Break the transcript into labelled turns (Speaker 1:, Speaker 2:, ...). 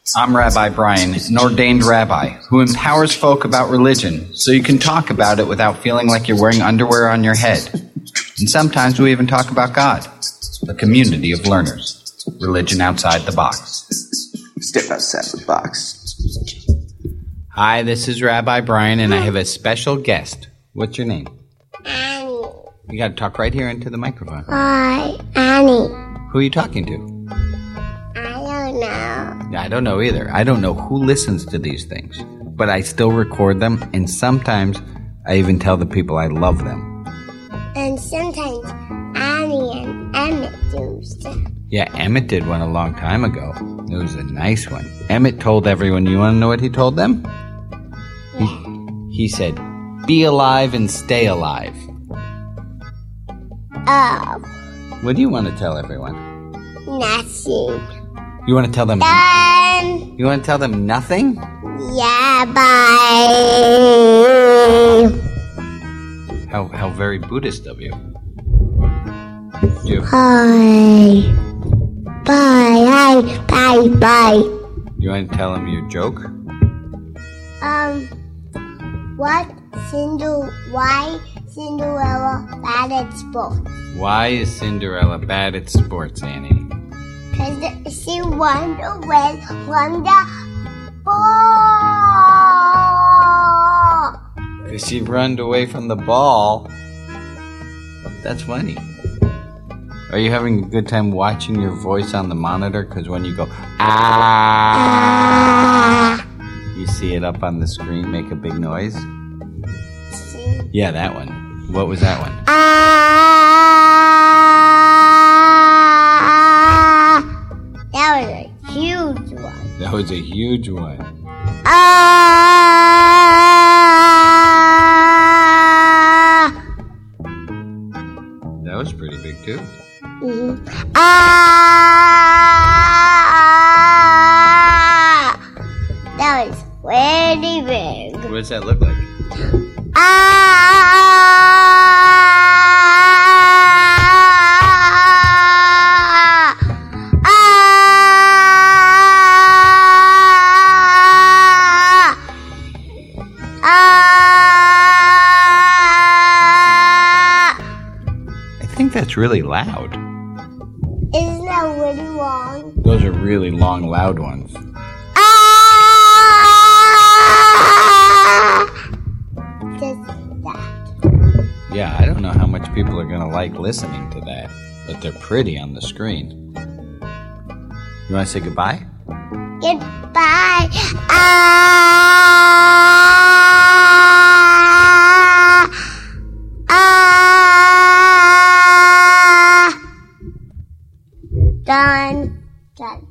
Speaker 1: I'm Rabbi Brian, an ordained rabbi who empowers folk about religion so you can talk about it without feeling like you're wearing underwear on your head. And sometimes we even talk about God, a community of learners, religion outside the box.
Speaker 2: Step outside the box.
Speaker 1: Hi, this is Rabbi Brian, and I have a special guest. What's your name?
Speaker 3: Annie.
Speaker 1: You got to talk right here into the microphone.
Speaker 3: Hi, Annie.
Speaker 1: Who are you talking to?
Speaker 3: I don't know.
Speaker 1: I don't know either. I don't know who listens to these things, but I still record them, and sometimes I even tell the people I love them.
Speaker 3: And sometimes Annie and Emmett do stuff.
Speaker 1: Yeah, Emmett did one a long time ago. It was a nice one. Emmett told everyone, you want to know what he told them?
Speaker 3: Yeah.
Speaker 1: He said, be alive and stay alive.
Speaker 3: Oh,
Speaker 1: What do you want to tell everyone?
Speaker 3: nothing.
Speaker 1: You want to tell them...
Speaker 3: Done.
Speaker 1: You want to tell them nothing?
Speaker 3: Yeah, bye.
Speaker 1: How very Buddhist of you. You
Speaker 3: Bye. Bye.
Speaker 1: want to tell them your joke?
Speaker 3: Why Cinderella bad at sports?
Speaker 1: Why is Cinderella bad at sports, Annie?
Speaker 3: Because she won away from the ball.
Speaker 1: Because she run away from the ball. That's funny. Are you having a good time watching your voice on the monitor? Because when you go, you see it up on the screen make a big noise? Yeah, that one. What was that one?
Speaker 3: That was a huge one.
Speaker 1: That was a huge one. That was pretty big, too.
Speaker 3: That was really big.
Speaker 1: What does that look like? I think that's really loud.
Speaker 3: Isn't that really long?
Speaker 1: Those are really long, loud ones.
Speaker 3: Just that.
Speaker 1: Yeah, I don't know how much people are going to like listening to that, but they're pretty on the screen. You want to say goodbye?
Speaker 3: Goodbye. Done.